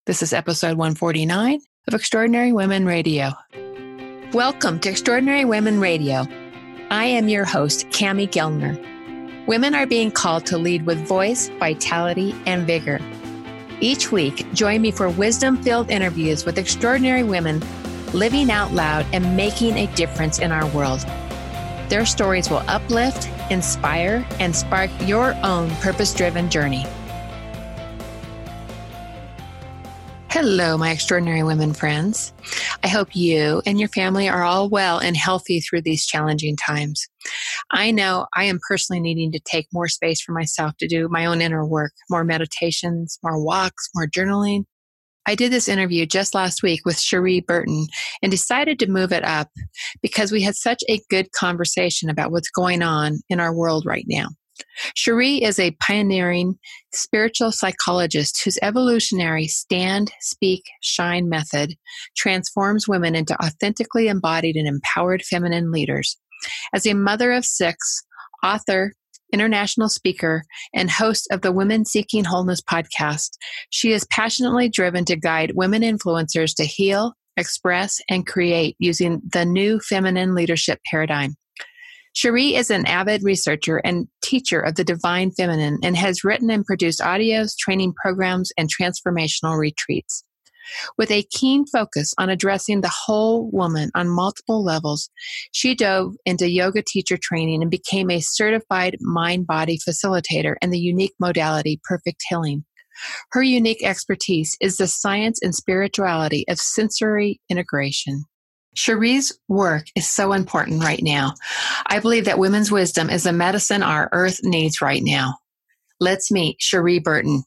This is episode 149 of Extraordinary Women Radio. Welcome to Extraordinary Women Radio. I am your host, Cami Gellner. Women are being called to lead with voice, vitality, and vigor. Each week, join me for wisdom-filled interviews with extraordinary women living out loud and making a difference in our world. Their stories will uplift, inspire, and spark your own purpose-driven journey. Hello, my extraordinary women friends. I hope you and your family are all well and healthy through these challenging times. I know I am personally needing to take more space for myself to do my own inner work, more meditations, more walks, more journaling. I did this interview just last week with Cherie Burton and decided to move it up because we had such a good conversation about what's going on in our world right now. Cherie is a pioneering spiritual psychologist whose evolutionary stand, speak, shine method transforms women into authentically embodied and empowered feminine leaders. As a mother of six, author, international speaker, and host of the Women Seeking Wholeness podcast, she is passionately driven to guide women influencers to heal, express, and create using the new feminine leadership paradigm. Cherie is an avid researcher and teacher of the divine feminine and has written and produced audios, training programs, and transformational retreats. With a keen focus on addressing the whole woman on multiple levels, she dove into yoga teacher training and became a certified mind-body facilitator in the unique modality Perfect Healing. Her unique expertise is the science and spirituality of sensory integration. Cherie's work is so important right now. I believe that women's wisdom is the medicine our earth needs right now. Let's meet Cherie Burton.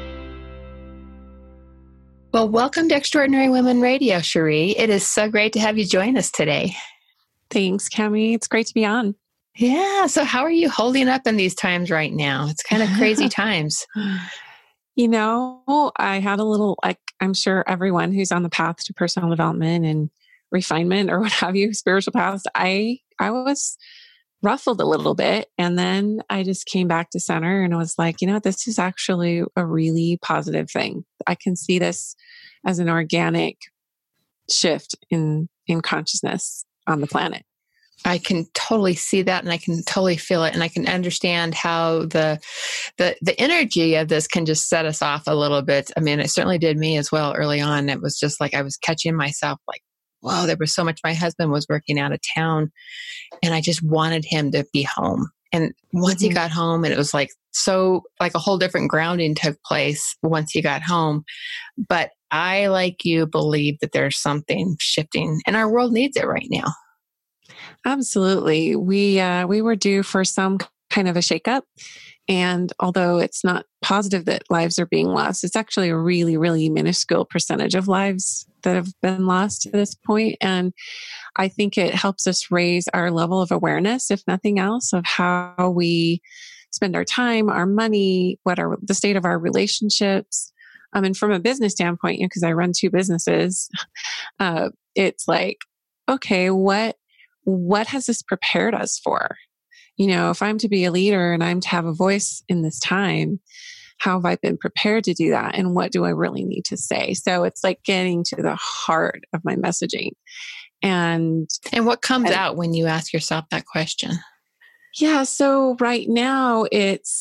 Well, welcome to Extraordinary Women Radio, Cherie. It is so great to have you join us today. Thanks, Cami. It's great to be on. Yeah. So how are you holding up in these times right now? It's kind of crazy times. You know, I had a little, like I'm sure everyone who's on the path to personal development and refinement or what have you, spiritual paths, I was ruffled a little bit. And then I just came back to center and was like, you know, this is actually a really positive thing. I can see this as an organic shift in consciousness on the planet. I can totally see that and I can totally feel it. And I can understand how the energy of this can just set us off a little bit. I mean, it certainly did me as well early on. It was just like I was catching myself like, whoa, there was so much. My husband was working out of town and I just wanted him to be home. And once he got home, and it was like, so like a whole different grounding took place once he got home. But I, like you, believe that there's something shifting and our world needs it right now. Absolutely. We were due for some kind of a shakeup. And although it's not positive that lives are being lost, it's actually a really, really minuscule percentage of lives that have been lost to this point. And I think it helps us raise our level of awareness, if nothing else, of how we spend our time, our money, what are the state of our relationships. And from a business standpoint, because I run two businesses, it's like, okay, what has this prepared us for? You know, if I'm to be a leader and I'm to have a voice in this time, how have I been prepared to do that? And what do I really need to say? So it's like getting to the heart of my messaging. And what comes out when you ask yourself that question? Yeah. So right now it's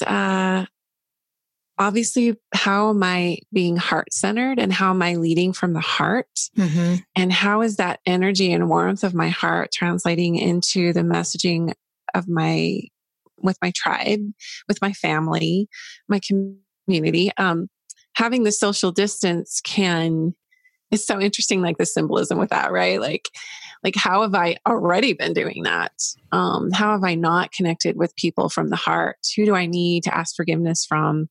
obviously, how am I being heart-centered and how am I leading from the heart? Mm-hmm. And how is that energy and warmth of my heart translating into the messaging of with my tribe, with my family, my community? Having the social distance it's so interesting, like the symbolism with that, right? Like how have I already been doing that? How have I not connected with people from the heart? Who do I need to ask forgiveness from?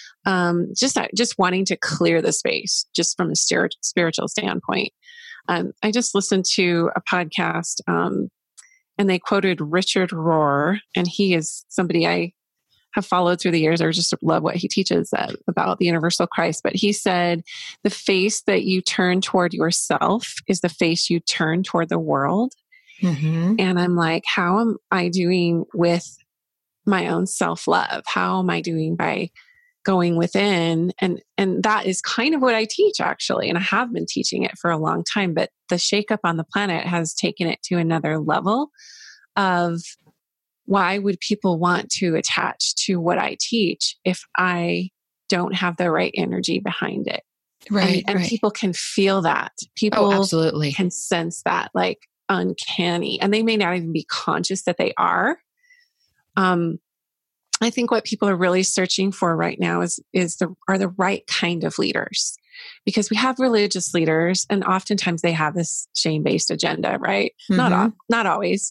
Just wanting to clear the space, just from a spiritual standpoint. I just listened to a podcast, and they quoted Richard Rohr, and he is somebody I have followed through the years. I just love what he teaches about the universal Christ. But he said, the face that you turn toward yourself is the face you turn toward the world. Mm-hmm. And I'm like, how am I doing with my own self-love? How am I doing by going within. And that is kind of what I teach, actually. And I have been teaching it for a long time, but the shakeup on the planet has taken it to another level of why would people want to attach to what I teach if I don't have the right energy behind it? Right. And people can feel that. People absolutely can sense that, like uncanny. And they may not even be conscious that they are. I think what people are really searching for right now are the right kind of leaders, because we have religious leaders, and oftentimes they have this shame-based agenda, right? Mm-hmm. Not always,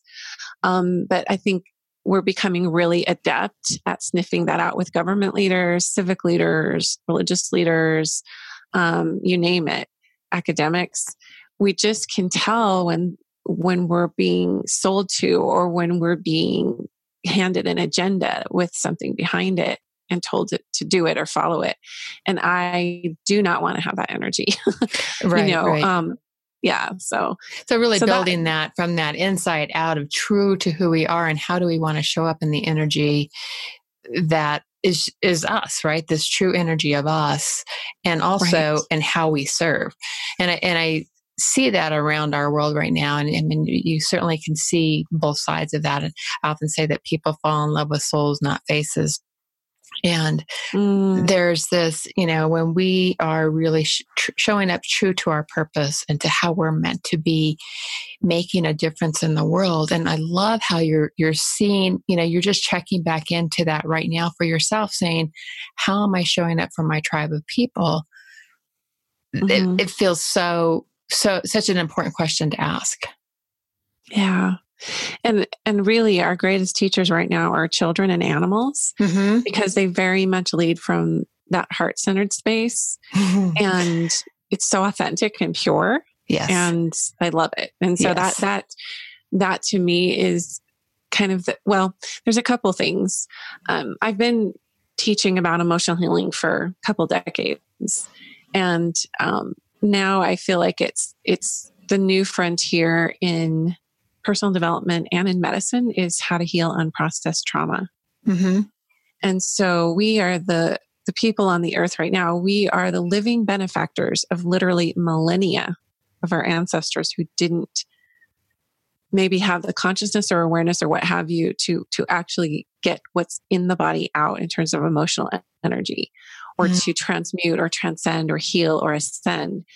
but I think we're becoming really adept at sniffing that out with government leaders, civic leaders, religious leaders, you name it, academics. We just can tell when we're being sold to, or when we're being handed an agenda with something behind it and told to do it or follow it. And I do not want to have that energy. Right. Yeah. So really building that from that inside out of true to who we are, and how do we want to show up in the energy that is us, right? This true energy of us, and also in how we serve. And I see that around our world right now. And I mean, you certainly can see both sides of that. And I often say that people fall in love with souls, not faces. And there's this, when we are really showing up true to our purpose and to how we're meant to be making a difference in the world. And I love how you're seeing, you're just checking back into that right now for yourself, saying, how am I showing up for my tribe of people? Mm-hmm. It feels such an important question to ask. Yeah. And really our greatest teachers right now are children and animals, mm-hmm. because they very much lead from that heart-centered space. Mm-hmm. And it's so authentic and pure. Yes. And I love it. And so that to me is kind of there's a couple things. I've been teaching about emotional healing for a couple decades. And now I feel like it's the new frontier in personal development and in medicine is how to heal unprocessed trauma. Mm-hmm. And so we are the people on the earth right now. We are the living benefactors of literally millennia of our ancestors who didn't maybe have the consciousness or awareness or what have you to actually get what's in the body out in terms of emotional energy, or mm-hmm. to transmute or transcend or heal or ascend.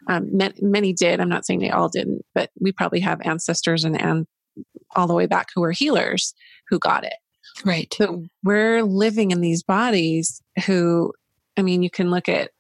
Many did. I'm not saying they all didn't, but we probably have ancestors and all the way back who were healers who got it. Right. So we're living in these bodies who, I mean, you can look at,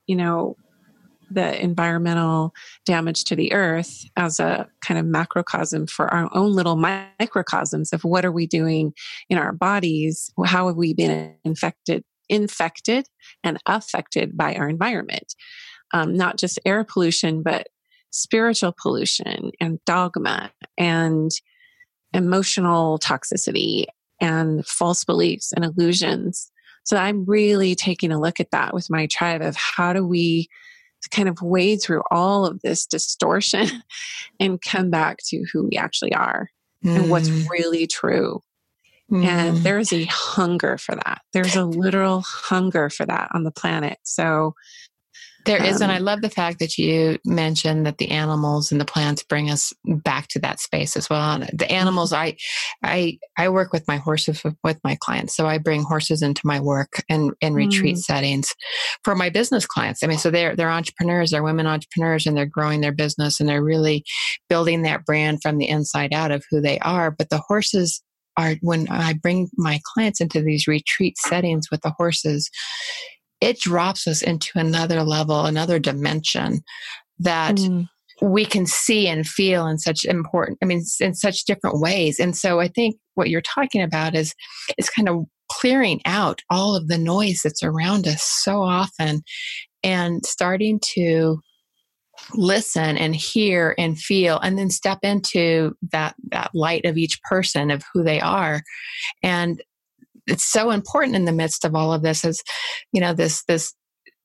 the environmental damage to the earth as a kind of macrocosm for our own little microcosms of what are we doing in our bodies? How have we been infected and affected by our environment? Not just air pollution, but spiritual pollution and dogma and emotional toxicity and false beliefs and illusions. So I'm really taking a look at that with my tribe of how do we kind of wade through all of this distortion and come back to who we actually are and what's really true. And there's a hunger for that. There's a literal hunger for that on the planet. So there is, and I love the fact that you mentioned that the animals and the plants bring us back to that space as well. And the animals, I work with my horses with my clients, so I bring horses into my work and retreat settings for my business clients. I mean, so they're entrepreneurs, they're women entrepreneurs, and they're growing their business and they're really building that brand from the inside out of who they are. But the horses are, when I bring my clients into these retreat settings with the horses, it drops us into another level, another dimension that we can see and feel in such in such different ways. And so I think what you're talking about is kind of clearing out all of the noise that's around us so often and starting to listen and hear and feel, and then step into that light of each person of who they are. And it's so important in the midst of all of this, is, this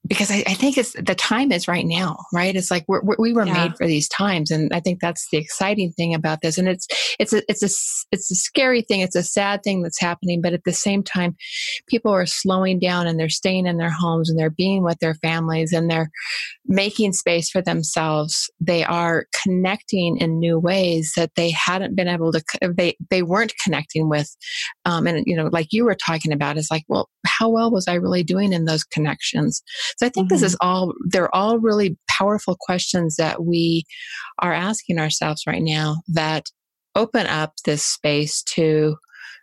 because I think it's the time is right now, right? It's like we were made for these times, and I think that's the exciting thing about this. And it's a scary thing. It's a sad thing that's happening, but at the same time, people are slowing down and they're staying in their homes and they're being with their families and they're making space for themselves. They are connecting in new ways that they hadn't been able to. They weren't connecting with, and like you were talking about, is like, well, how well was I really doing in those connections? So I think this is they're all really powerful questions that we are asking ourselves right now that open up this space to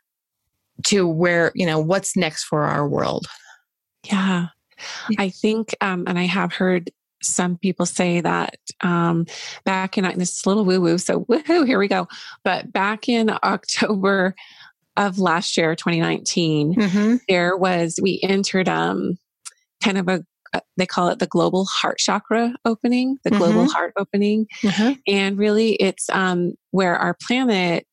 where, what's next for our world. Yeah. I think, and I have heard some people say that back in, this is a little woo-woo, so woohoo, here we go. But back in October of last year, 2019, we entered kind of they call it the global heart chakra opening, the global heart opening. And really it's where our planet,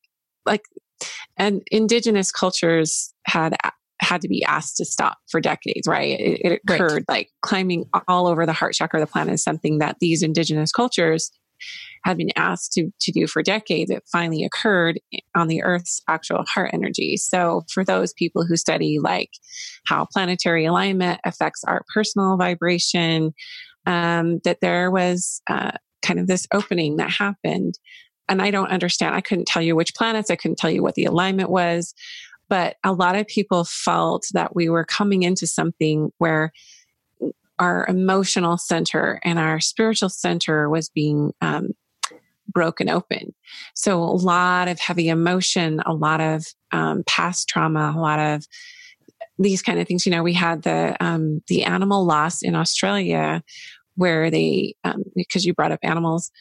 and indigenous cultures had to be asked to stop for decades, right? It occurred, like climbing all over the heart chakra of the planet is something that these indigenous cultures had been asked to do for decades. It finally occurred on the Earth's actual heart energy. So for those people who study like how planetary alignment affects our personal vibration, that there was kind of this opening that happened. And I don't understand. I couldn't tell you which planets. I couldn't tell you what the alignment was. But a lot of people felt that we were coming into something where our emotional center and our spiritual center was being broken open. So a lot of heavy emotion, a lot of past trauma, a lot of these kind of things. We had the animal loss in Australia where they, because you brought up animals,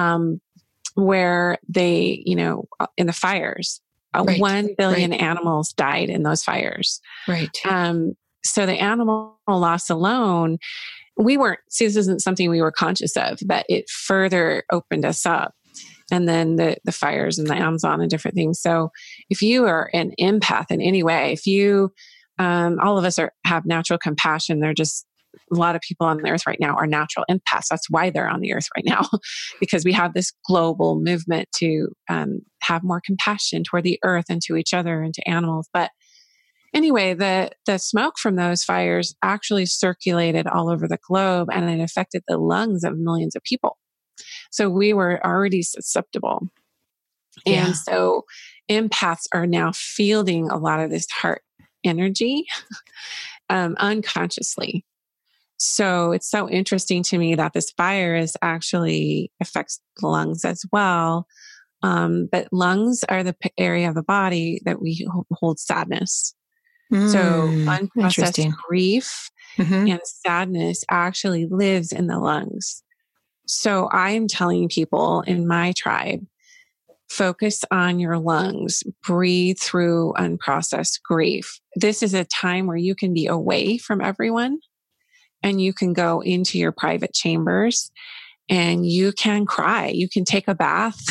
where they, in the fires, 1 billion animals died in those fires. Right. So the animal loss alone, this isn't something we were conscious of, but it further opened us up. And then the fires in the Amazon and different things. So if you are an empath in any way, if you, all of us have natural compassion, they're just, a lot of people on the earth right now are natural empaths. That's why they're on the earth right now, because we have this global movement to have more compassion toward the earth and to each other and to animals. But anyway, the smoke from those fires actually circulated all over the globe and it affected the lungs of millions of people. So we were already susceptible. Yeah. And so empaths are now fielding a lot of this heart energy unconsciously. So it's so interesting to me that this virus actually affects the lungs as well. But lungs are the area of the body that we hold sadness. So unprocessed grief and sadness actually lives in the lungs. So I am telling people in my tribe, focus on your lungs, breathe through unprocessed grief. This is a time where you can be away from everyone and you can go into your private chambers and you can cry. You can take a bath,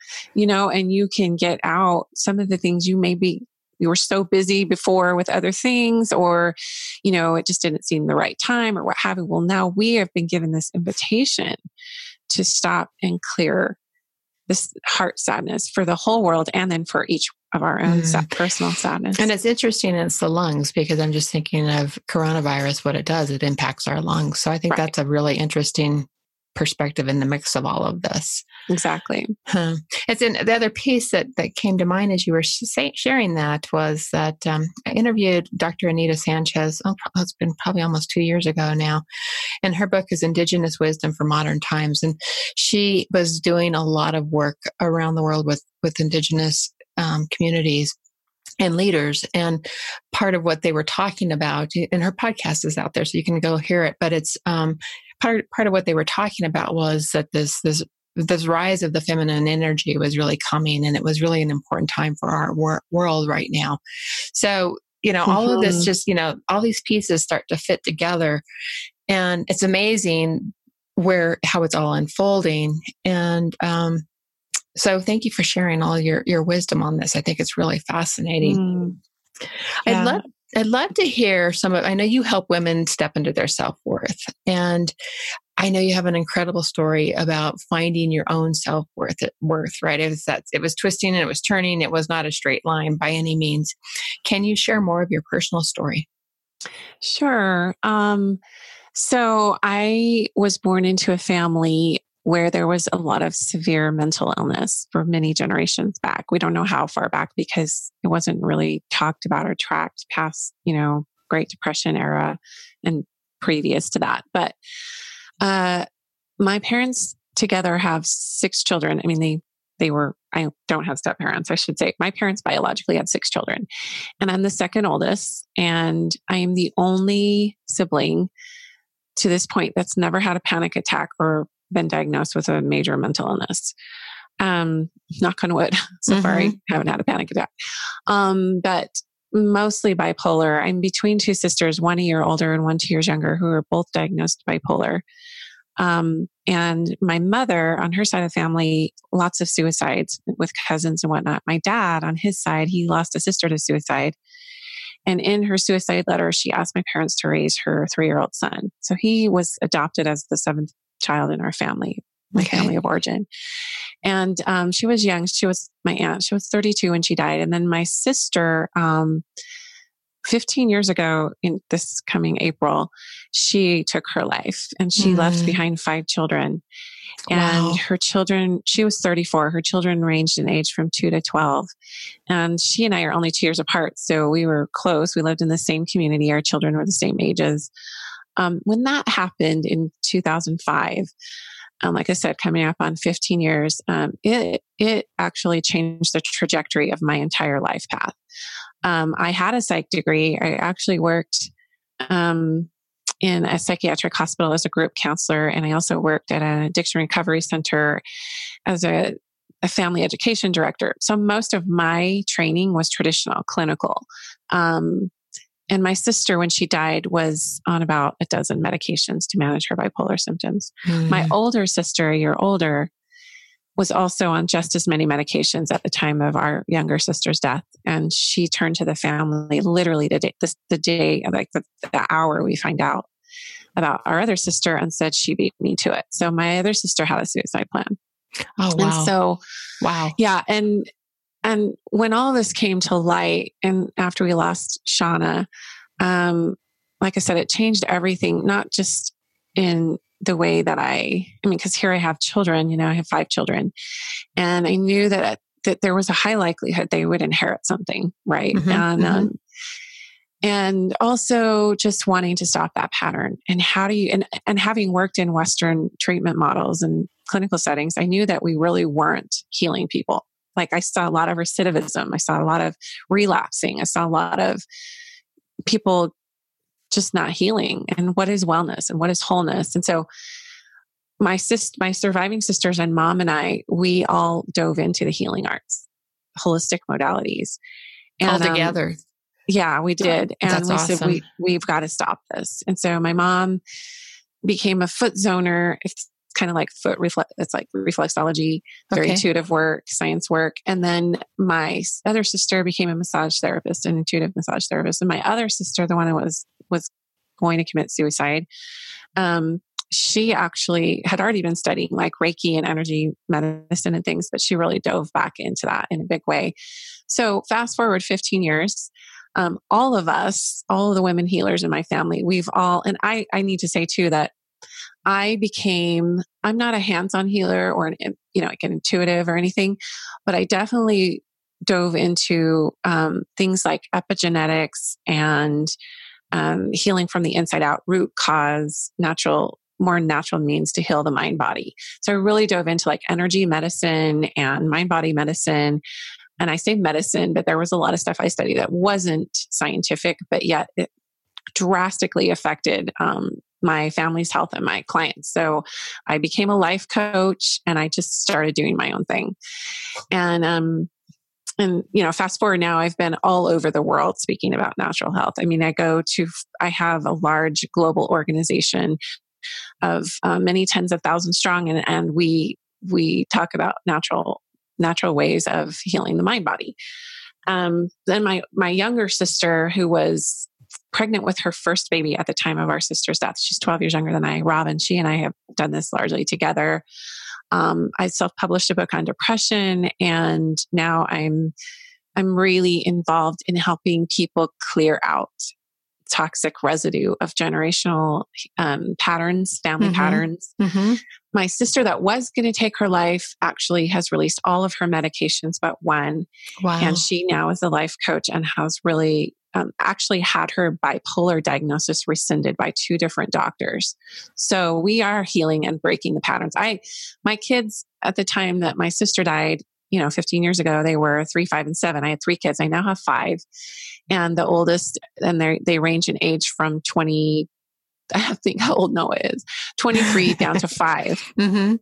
and you can get out some of the things you were so busy before with other things, or, it just didn't seem the right time or what have you. Well, now we have been given this invitation to stop and clear this heart sadness for the whole world and then for each of our own personal sadness. And it's interesting, it's the lungs, because I'm just thinking of coronavirus, what it does, it impacts our lungs. So I think that's a really interesting perspective in the mix of all of this. Exactly. It's the other piece that came to mind as you were sharing that was that I interviewed Dr. Anita Sanchez. It's been probably almost 2 years ago now. And her book is Indigenous Wisdom for Modern Times. And she was doing a lot of work around the world with Indigenous communities and leaders. And part of what they were talking about, and her podcast is out there, so you can go hear it. But it's part of what they were talking about was that this rise of the feminine energy was really coming, and it was really an important time for our world right now. So, all of this just, all these pieces start to fit together, and it's amazing how it's all unfolding. And so thank you for sharing all your wisdom on this. I think it's really fascinating. Yeah. I'd love to hear I know you help women step into their self-worth. And I know you have an incredible story about finding your own self-worth, right? It was twisting and it was turning. It was not a straight line by any means. Can you share more of your personal story? Sure. So I was born into a family where there was a lot of severe mental illness for many generations back. We don't know how far back because it wasn't really talked about or tracked past, Great Depression era and previous to that. But my parents together have 6 children. I mean, I don't have step parents, I should say. My parents biologically had 6 children. And I'm the second oldest. And I am the only sibling to this point that's never had a panic attack or been diagnosed with a major mental illness. Knock on wood. So far, I haven't had a panic attack. But mostly bipolar. I'm between 2 sisters, 1 a year older and 1 2 years younger, who are both diagnosed bipolar. And my mother, on her side of the family, lots of suicides with cousins and whatnot. My dad, on his side, he lost a sister to suicide. And in her suicide letter, she asked my parents to raise her 3-year-old son. So he was adopted as the 7th child in our family, my family of origin. And she was young. She was my aunt. She was 32 when she died. And then my sister, 15 years ago, in this coming April, she took her life and she left behind 5 children. And her children, she was 34. Her children ranged in age from 2 to 12. And she and I are only 2 years apart. So we were close. We lived in the same community. Our children were the same ages. When that happened in 2005, like I said, coming up on 15 years, it actually changed the trajectory of my entire life path. I had a psych degree. I actually worked in a psychiatric hospital as a group counselor. And I also worked at an addiction recovery center as a family education director. So most of my training was traditional, clinical. And my sister, when she died, was on about a dozen medications to manage her bipolar symptoms. My older sister, a year older, was also on just as many medications at the time of our younger sister's death. And she turned to the family literally the day, like the hour we find out about our other sister, and said she beat me to it. So my other sister had a suicide plan. Oh, wow. And so, wow. Yeah. And when all this came to light, and after we lost Shauna, like I said, it changed everything, not just in the way that because here I have children, I have 5 children, and I knew that there was a high likelihood they would inherit something. Right. And also just wanting to stop that pattern. And how do you, and having worked in Western treatment models and clinical settings, I knew that we really weren't healing people. Like I saw a lot of recidivism. I saw a lot of relapsing. I saw a lot of people just not healing. And what is wellness and what is wholeness? And so my surviving sisters and mom and I, we all dove into the healing arts, holistic modalities. And, all together. Yeah, we did. And That's awesome. Said, we've got to stop this. And so my mom became a foot zoner. It's kind of like it's like reflexology, very intuitive work, science work. And then my other sister became a massage therapist, an intuitive massage therapist. And my other sister, the one that was going to commit suicide, she actually had already been studying like Reiki and energy medicine and things, but she really dove back into that in a big way. So fast forward 15 years, all of us, all of the women healers in my family, and I need to say too that I'm not a hands-on healer or like an intuitive or anything, but I definitely dove into things like epigenetics and healing from the inside out, root cause, more natural means to heal the mind body. So I really dove into like energy medicine and mind body medicine. And I say medicine, but there was a lot of stuff I studied that wasn't scientific, but yet it drastically affected my family's health and my clients. So I became a life coach and I just started doing my own thing. And fast forward now, I've been all over the world speaking about natural health. I mean, I have a large global organization of many tens of thousands strong, and we talk about natural ways of healing the mind body. Then my younger sister, who was pregnant with her first baby at the time of our sister's death. She's 12 years younger than I, Robin. She and I have done this largely together. I self-published a book on depression, and now I'm really involved in helping people clear out toxic residue of generational patterns, family patterns. My sister that was going to take her life actually has released all of her medications but one. Wow. And she now is a life coach and has really actually had her bipolar diagnosis rescinded by 2 different doctors. So we are healing and breaking the patterns. My kids at the time that my sister died, 15 years ago, they were 3, 5, and 7. I had 3 kids. I now have 5. And the oldest, and they range in age from 20, I think how old Noah is, 23 down to 5.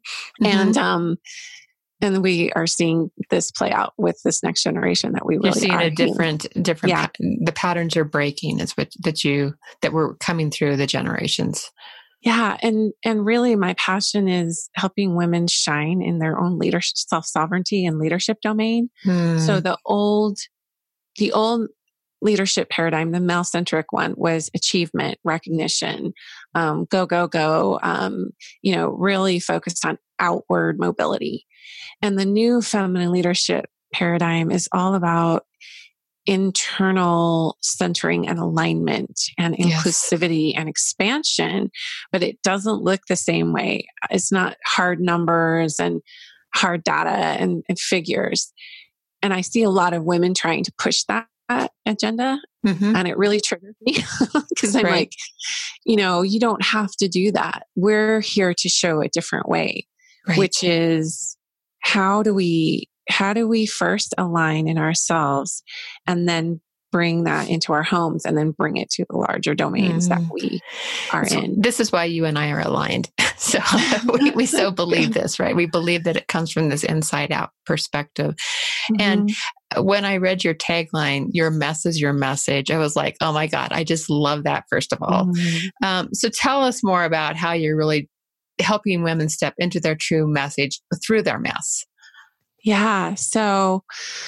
And we are seeing this play out with this next generation that we really You're seeing are a different, the patterns are breaking is what that were coming through the generations. Yeah. And really my passion is helping women shine in their own leadership, self-sovereignty and leadership domain. So the old leadership paradigm, the male-centric one, was achievement, recognition, go, really focused on outward mobility. And the new feminine leadership paradigm is all about internal centering and alignment and inclusivity and expansion, but it doesn't look the same way. It's not hard numbers and hard data and figures. And I see a lot of women trying to push that agenda. And it really triggers me because I'm like, you don't have to do that. We're here to show a different way, which is how do we first align in ourselves and then bring that into our homes and then bring it to the larger domains that we are in. This is why you and I are aligned. So we so believe this, right? We believe that it comes from this inside out perspective. And when I read your tagline, your mess is your message, I was like, oh my God, I just love that, first of all. So tell us more about how you're really helping women step into their true message through their mess. Yeah. So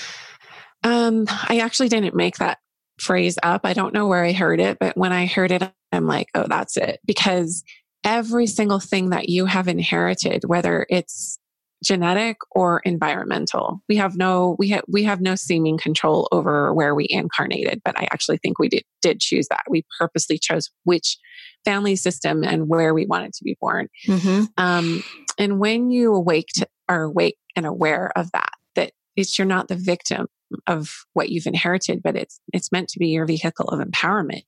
I actually didn't make that phrase up. I don't know where I heard it, but when I heard it, I'm like, oh, that's it. Because every single thing that you have inherited, whether it's genetic or environmental, we have no seeming control over where we incarnated. But I actually think we did choose that. We purposely chose which family system and where we wanted to be born. And when you are awake and aware of that you're not the victim of what you've inherited, but it's meant to be your vehicle of empowerment.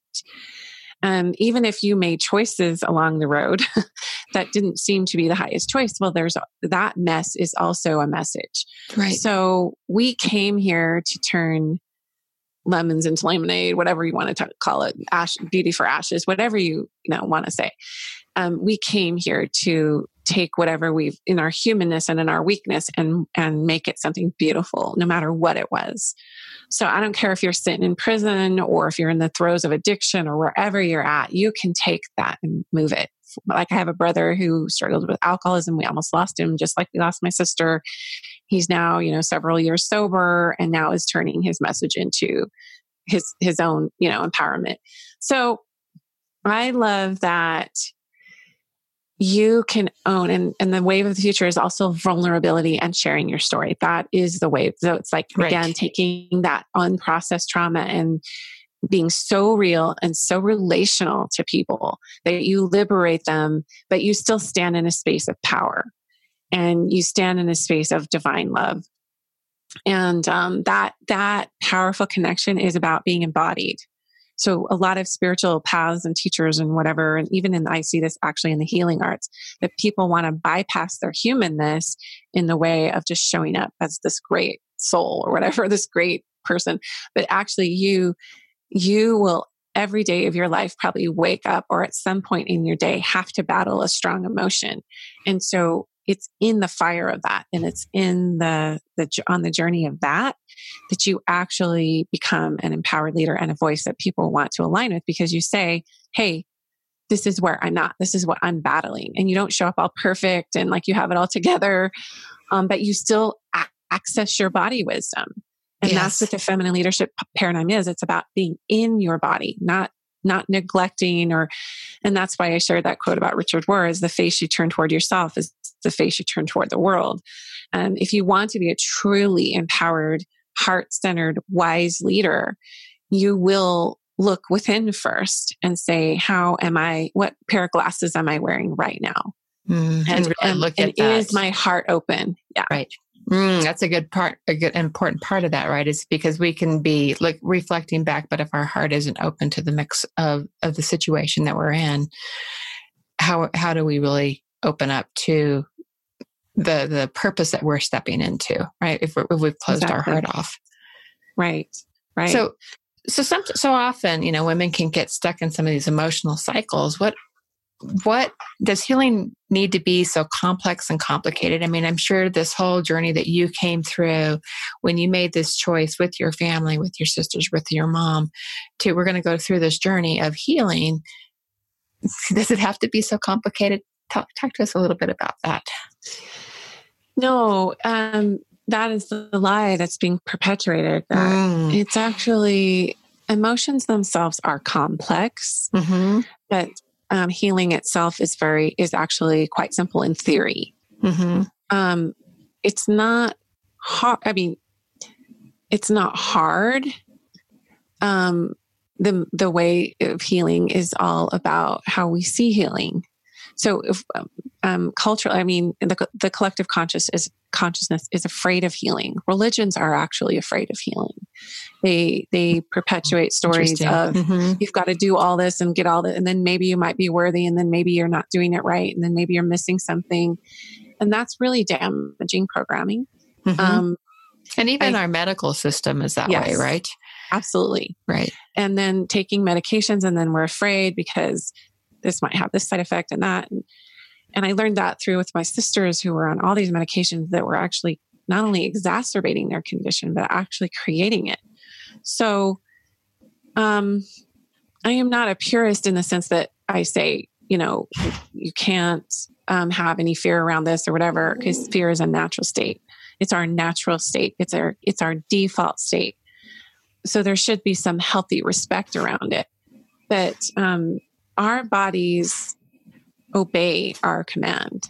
Even if you made choices along the road that didn't seem to be the highest choice, well, that mess is also a message. Right. So we came here to turn lemons into lemonade, whatever you want to call it, beauty for ashes, whatever you want to say. We came here to take whatever we've in our humanness and in our weakness and make it something beautiful, no matter what it was. So I don't care if you're sitting in prison or if you're in the throes of addiction or wherever you're at, you can take that and move it. Like I have a brother who struggled with alcoholism. We almost lost him, just like we lost my sister. He's now, several years sober and now is turning his message into his own, empowerment. So I love that you can own, and the wave of the future is also vulnerability and sharing your story. That is the wave. So it's like, again, taking that unprocessed trauma and being so real and so relational to people that you liberate them, but you still stand in a space of power and you stand in a space of divine love. And that powerful connection is about being embodied. So a lot of spiritual paths and teachers and whatever, and even I see this actually in the healing arts, that people want to bypass their humanness in the way of just showing up as this great soul or whatever, this great person. But actually you will every day of your life probably wake up or at some point in your day have to battle a strong emotion. And so it's in the fire of that, and it's in on the journey of that you actually become an empowered leader and a voice that people want to align with, because you say, hey, this is where I'm at. This is what I'm battling. And you don't show up all perfect and like you have it all together, but you still access your body wisdom. And that's what the feminine leadership paradigm is. It's about being in your body, not not neglecting and that's why I shared that quote about Richard Rohr is the face you turn toward yourself is the face you turn toward the world. And if you want to be a truly empowered, heart-centered, wise leader, you will look within first and say, what pair of glasses am I wearing right now? And really look at that. Is my heart open? Yeah. Right. That's a good important part of that, right? Is because we can be like reflecting back, but if our heart isn't open to the mix of the situation that we're in, how do we really open up to the purpose that we're stepping into, right? If we've closed our heart off. Right. So often, women can get stuck in some of these emotional cycles. What does healing need to be so complex and complicated? I mean, I'm sure this whole journey that you came through when you made this choice with your family, with your sisters, with your mom, we're going to go through this journey of healing. Does it have to be so complicated? Talk to us a little bit about that. No, that is the lie that's being perpetuated. It's actually, emotions themselves are complex, but healing itself is actually quite simple in theory. It's not hard. I mean, it's not hard. The way of healing is all about how we see healing. So if culturally, I mean, the collective consciousness is afraid of healing. Religions are actually afraid of healing. They perpetuate stories of you've got to do all this and get all that, and then maybe you might be worthy, and then maybe you're not doing it right, and then maybe you're missing something, and that's really damaging programming. And even our medical system is that way, right? Absolutely, right. And then taking medications, and then we're afraid because this might have this side effect and that. And I learned that through with my sisters who were on all these medications that were actually not only exacerbating their condition, but actually creating it. So I am not a purist in the sense that I say, you can't have any fear around this or whatever, because fear is a natural state. It's our natural state. It's our default state. So there should be some healthy respect around it. But our bodies obey our command.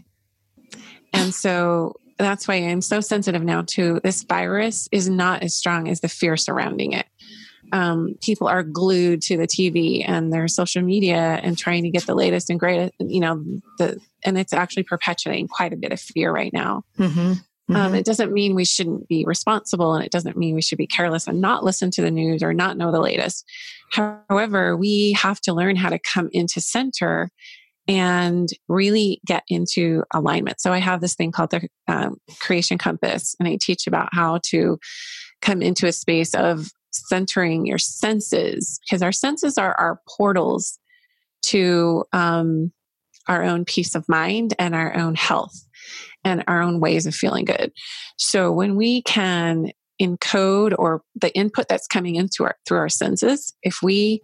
And so that's why I'm so sensitive now to this virus is not as strong as the fear surrounding it. People are glued to the TV and their social media and trying to get the latest and greatest, and it's actually perpetuating quite a bit of fear right now. It doesn't mean we shouldn't be responsible, and it doesn't mean we should be careless and not listen to the news or not know the latest. However, we have to learn how to come into center and really get into alignment. So I have this thing called the Creation Compass, and I teach about how to come into a space of centering your senses, because our senses are our portals to our own peace of mind and our own health and our own ways of feeling good. So when we can encode or the input that's coming into through our senses, if we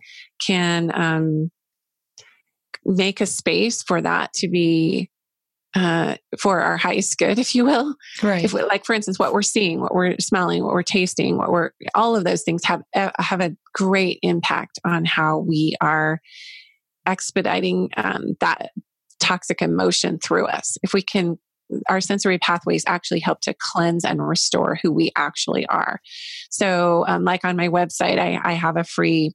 can make a space for that to be for our highest good, if you will. Right. If we, like, for instance, what we're seeing, what we're smelling, what we're tasting, all of those things have a great impact on how we are expediting that toxic emotion through us. If we can, our sensory pathways actually help to cleanse and restore who we actually are. So, like on my website, I have a free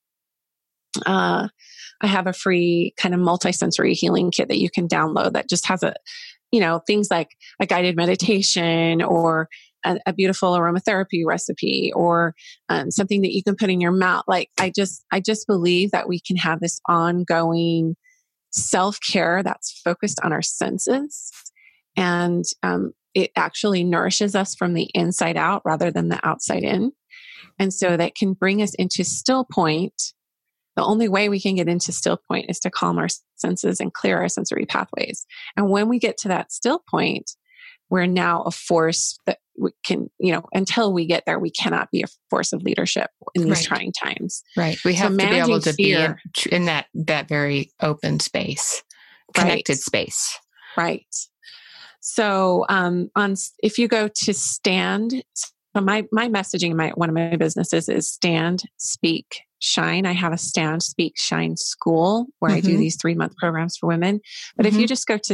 kind of multisensory healing kit that you can download that just has things like a guided meditation or a beautiful aromatherapy recipe or something that you can put in your mouth. Like I just believe that we can have this ongoing self-care that's focused on our senses, and it actually nourishes us from the inside out rather than the outside in. And so that can bring us into still point. The only way we can get into still point is to calm our senses and clear our sensory pathways. And when we get to that still point, we're now a force that we can, until we get there, we cannot be a force of leadership in these trying times. Right. We have to be able to be in that very open space, connected space. Right. So if you go to But my messaging in one of my businesses is Stand, Speak, Shine. I have a Stand, Speak, Shine school where I do these 3-month programs for women. But if you just go to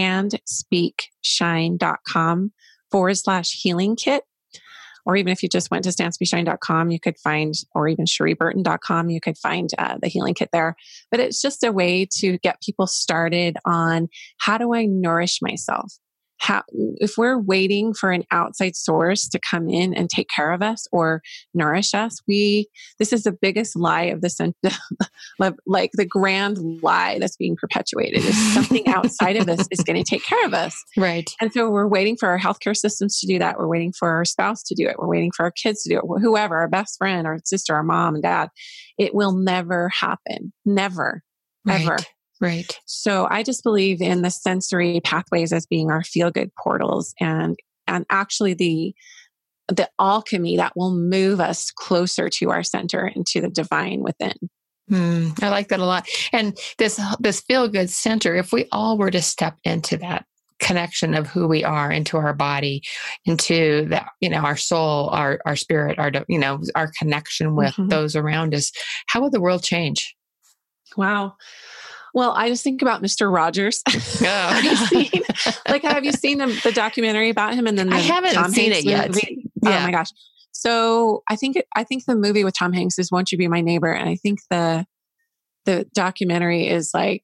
standspeakshine.com/healing kit, or even if you just went to standspeakshine.com, you could find, or even SherieBurton.com, you could find the healing kit there. But it's just a way to get people started on, how do I nourish myself? If we're waiting for an outside source to come in and take care of us or nourish us, this is the biggest lie of like the grand lie that's being perpetuated, is something outside of us is going to take care of us. Right. And so we're waiting for our healthcare systems to do that. We're waiting for our spouse to do it. We're waiting for our kids to do it. Whoever, our best friend, our sister, our mom and dad. It will never happen. Never, ever. Right. So I just believe in the sensory pathways as being our feel-good portals, and actually the alchemy that will move us closer to our center and to the divine within. I like that a lot. And this feel-good center, if we all were to step into that connection of who we are, into our body, into that, our soul, our spirit, our connection with those around us, how would the world change? Wow. Well, I just think about Mr. Rogers. Have you seen the documentary about him? And then I haven't Tom seen Hanks it yet. Movie? Yeah. Oh my gosh. So I think the movie with Tom Hanks is "Won't You Be My Neighbor?" And I think the documentary is like,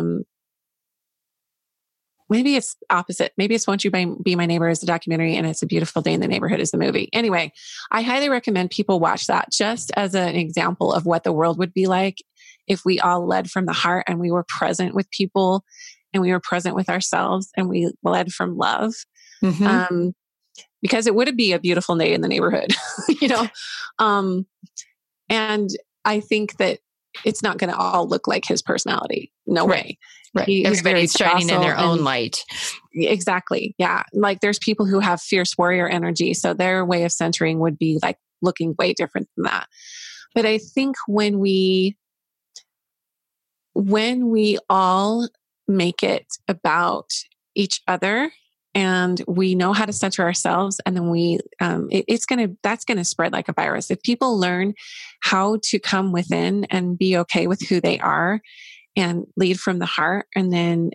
maybe it's opposite. Maybe it's "Won't You Be My Neighbor" is the documentary, and "It's a Beautiful Day in the Neighborhood" is the movie. Anyway, I highly recommend people watch that, just as an example of what the world would be like if we all led from the heart and we were present with people and we were present with ourselves and we led from love. Because it would be a beautiful day in the neighborhood, and I think that it's not going to all look like his personality. No way. Right. Everybody's shining in their own light. Exactly. Yeah. Like there's people who have fierce warrior energy. So their way of centering would be like looking way different than that. But I think when we all make it about each other and we know how to center ourselves, and then that's going to spread like a virus. If people learn how to come within and be okay with who they are and lead from the heart, and then,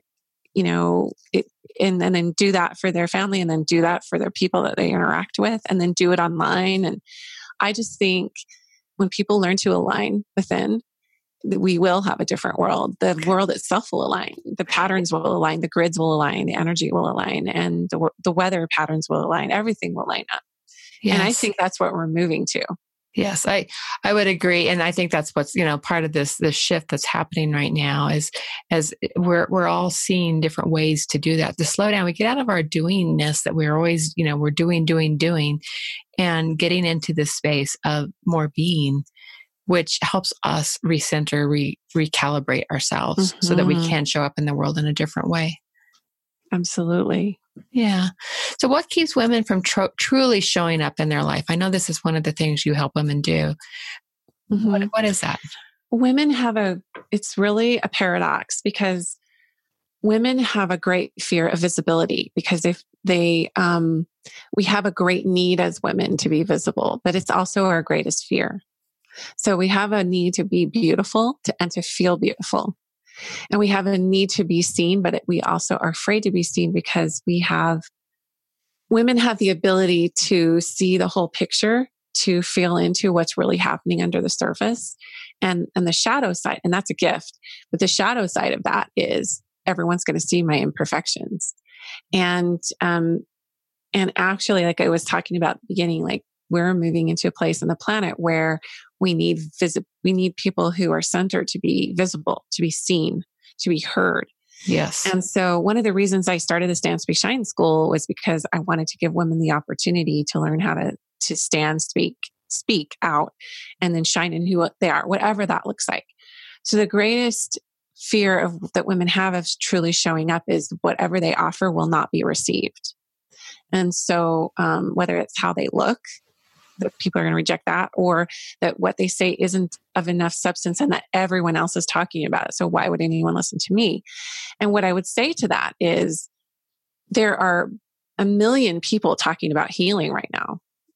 and then do that for their family, and then do that for their people that they interact with, and then do it online. And I just think when people learn to align within, we will have a different world. The world itself will align. The patterns will align. The grids will align. The energy will align. And the weather patterns will align. Everything will line up. Yes. And I think that's what we're moving to. Yes, I would agree. And I think that's what's, part of this shift that's happening right now is as we're all seeing different ways to do that, to slow down. We get out of our doingness that we're always, we're doing, and getting into this space of more being, which helps us recenter, recalibrate ourselves so that we can show up in the world in a different way. Absolutely. Yeah. So what keeps women from truly showing up in their life? I know this is one of the things you help women do. What is that? Women it's really a paradox, because women have a great fear of visibility, because we have a great need as women to be visible, but it's also our greatest fear. So we have a need to be beautiful and to feel beautiful. And we have a need to be seen, but we also are afraid to be seen, because women have the ability to see the whole picture, to feel into what's really happening under the surface and the shadow side. And that's a gift. But the shadow side of that is everyone's going to see my imperfections. And actually, like I was talking about at the beginning, like we're moving into a place on the planet where we need people who are centered to be visible, to be seen, to be heard. Yes. And so one of the reasons I started the Stand, Speak, Shine school was because I wanted to give women the opportunity to learn how to stand, speak out, and then shine in who they are, whatever that looks like. So the greatest fear that women have of truly showing up is whatever they offer will not be received. And so whether it's how they look, that people are going to reject that, or that what they say isn't of enough substance and that everyone else is talking about it. So why would anyone listen to me? And what I would say to that is there are a million people talking about healing right now.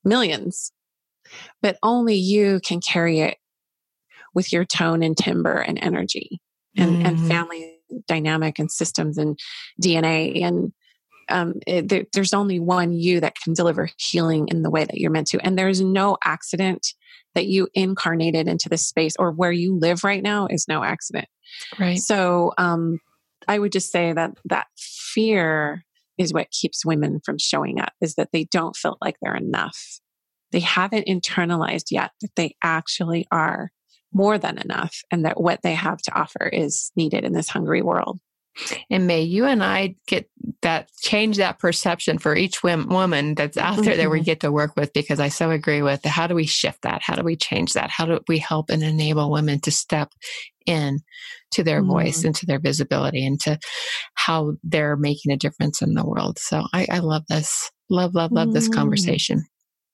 millions, but only you can carry it with your tone and timbre and energy and family dynamic and systems and DNA. And there's only one you that can deliver healing in the way that you're meant to. And there's no accident that you incarnated into this space, or where you live right now is no accident. Right. So I would just say that fear is what keeps women from showing up, is that they don't feel like they're enough. They haven't internalized yet that they actually are more than enough, and that what they have to offer is needed in this hungry world. And may you and I change that perception for each woman that's out there that we get to work with, because I so agree with how do we shift that? How do we change that? How do we help and enable women to step in to their voice and to their visibility and to how they're making a difference in the world? So I love this. Love this conversation.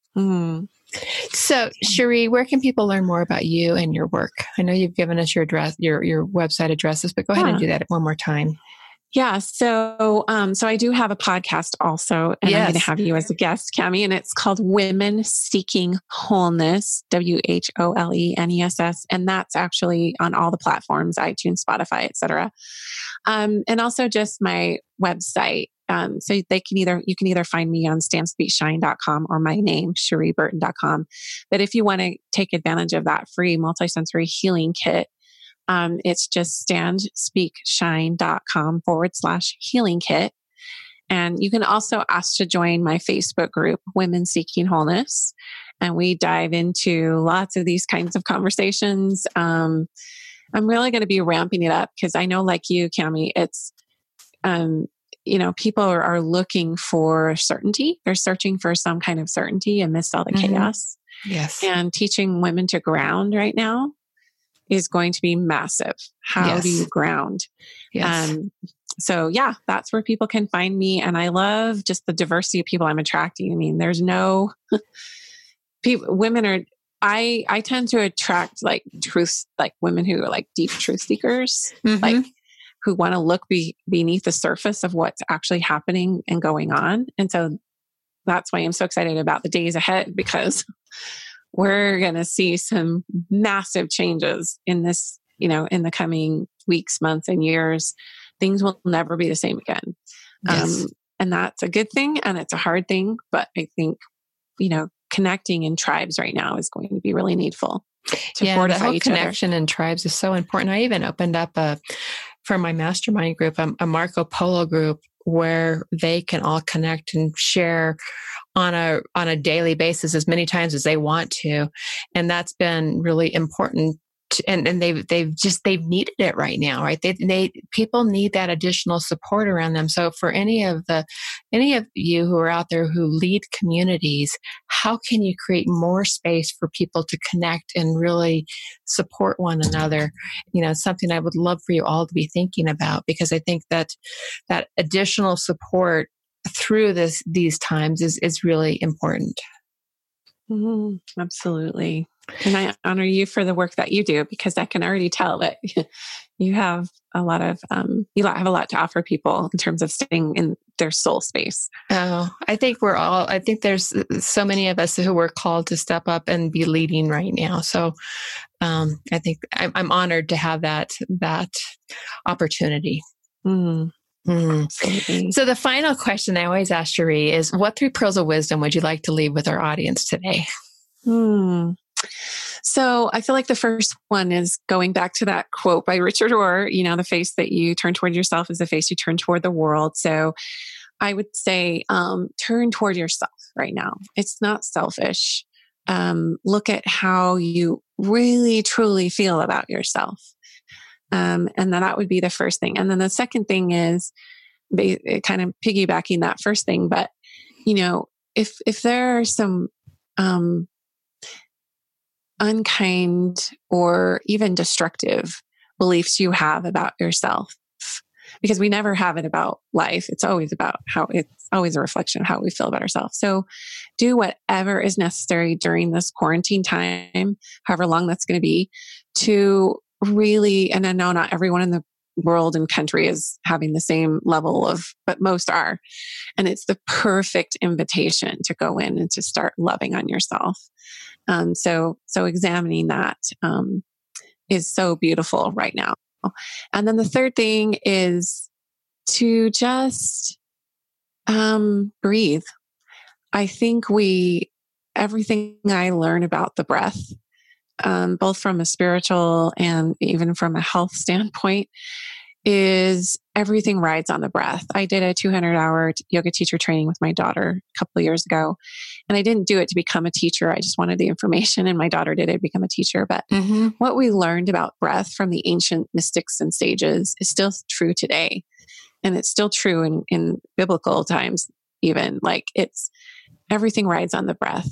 So, Cherie, where can people learn more about you and your work? I know you've given us your address, your website addresses, but go ahead and do that one more time. Yeah. So I do have a podcast also, and I'm going to have you as a guest, Cami, and it's called Women Seeking Wholeness, WHOLENESS. And that's actually on all the platforms, iTunes, Spotify, etc. And also just my website. So you can either find me on StandSpeakShine.com or my name, CherieBurton.com. But if you want to take advantage of that free multisensory healing kit, it's just StandSpeakShine.com/healing kit. And you can also ask to join my Facebook group, Women Seeking Wholeness. And we dive into lots of these kinds of conversations. I'm really going to be ramping it up because I know, like you, Cami, it's, people are looking for certainty. They're searching for some kind of certainty amidst all the chaos. Yes. And teaching women to ground right now is going to be massive. How do you ground? Yes. So that's where people can find me. And I love just the diversity of people I'm attracting. I mean, there's no women are, I tend to attract like truth, like women who are like deep truth seekers, like who want to look beneath the surface of what's actually happening and going on. And so that's why I'm so excited about the days ahead, because we're going to see some massive changes in this, in the coming weeks, months, and years. Things will never be the same again. Yes. And that's a good thing. And it's a hard thing. But I think, connecting in tribes right now is going to be really needful to fortify the whole each connection other. in tribes is so important. I even opened up for my mastermind group, a Marco Polo group where they can all connect and share on a daily basis as many times as they want to. And that's been really important. And they've needed it right now, right? People need that additional support around them. So for any of you who are out there who lead communities, how can you create more space for people to connect and really support one another? Something I would love for you all to be thinking about, because I think that additional support through these times is really important. Absolutely. And I honor you for the work that you do, because I can already tell that you have a lot of, you have a lot to offer people in terms of staying in their soul space. Oh, I think there's so many of us who were called to step up and be leading right now. So I think I'm honored to have that opportunity. Absolutely. So the final question I always ask Cherie is, what 3 pearls of wisdom would you like to leave with our audience today? So I feel like the first one is going back to that quote by Richard Rohr, the face that you turn toward yourself is the face you turn toward the world. So I would say, turn toward yourself right now. It's not selfish. Look at how you really, truly feel about yourself. And then that would be the first thing. And then the second thing is kind of piggybacking that first thing. But, if there are some, unkind or even destructive beliefs you have about yourself, because we never have it about life. It's always a reflection of how we feel about ourselves. So do whatever is necessary during this quarantine time, however long that's going to be, to really, and I know not everyone in the world and country is having the same level of, but most are. And it's the perfect invitation to go in and to start loving on yourself. So examining that is so beautiful right now. And then the third thing is to just breathe. I think everything I learn about the breath, both from a spiritual and even from a health standpoint, is everything rides on the breath. I did a 200-hour yoga teacher training with my daughter a couple of years ago, and I didn't do it to become a teacher. I just wanted the information, and my daughter did it to become a teacher. But what we learned about breath from the ancient mystics and sages is still true today. And it's still true in biblical times, even. Like, it's everything rides on the breath.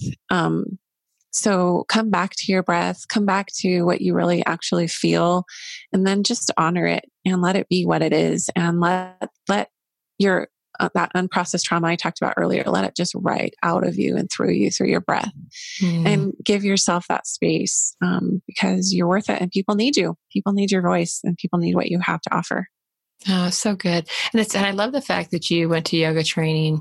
So come back to your breath, come back to what you really actually feel, and then just honor it and let it be what it is. And let your, that unprocessed trauma I talked about earlier, let it just ride out of you and through you through your breath. And give yourself that space, because you're worth it, and people need you. People need your voice, and people need what you have to offer. Oh, so good. And I love the fact that you went to yoga training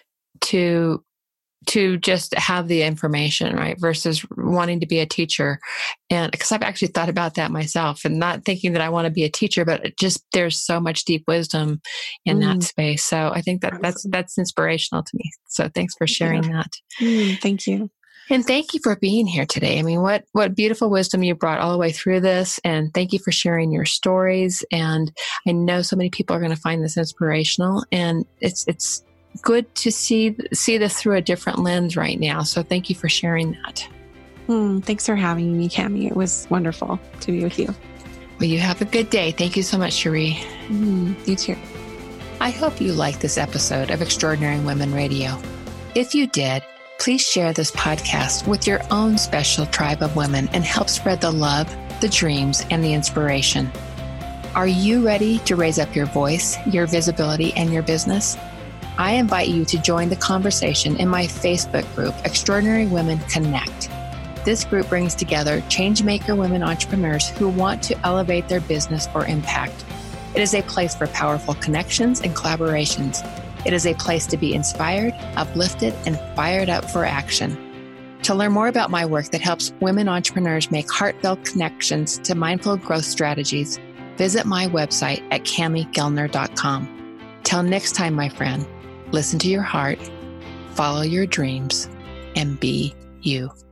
to just have the information, right? Versus wanting to be a teacher. And because I've actually thought about that myself, and not thinking that I want to be a teacher, but there's so much deep wisdom in that space. So I think that's inspirational to me. So thanks for sharing that. Thank you. And thank you for being here today. I mean, what beautiful wisdom you brought all the way through this. And thank you for sharing your stories. And I know so many people are going to find this inspirational, and it's good to see this through a different lens right now. So thank you for sharing that. Thanks for having me, Cami. It was wonderful to be with you. Well, you have a good day. Thank you so much, Cherie. You too. I hope you liked this episode of Extraordinary Women Radio. If you did, please share this podcast with your own special tribe of women and help spread the love, the dreams, and the inspiration. Are you ready to raise up your voice, your visibility, and your business? I invite you to join the conversation in my Facebook group, Extraordinary Women Connect. This group brings together changemaker women entrepreneurs who want to elevate their business for impact. It is a place for powerful connections and collaborations. It is a place to be inspired, uplifted, and fired up for action. To learn more about my work that helps women entrepreneurs make heartfelt connections to mindful growth strategies, visit my website at camigellner.com. Till next time, my friend, listen to your heart, follow your dreams, and be you.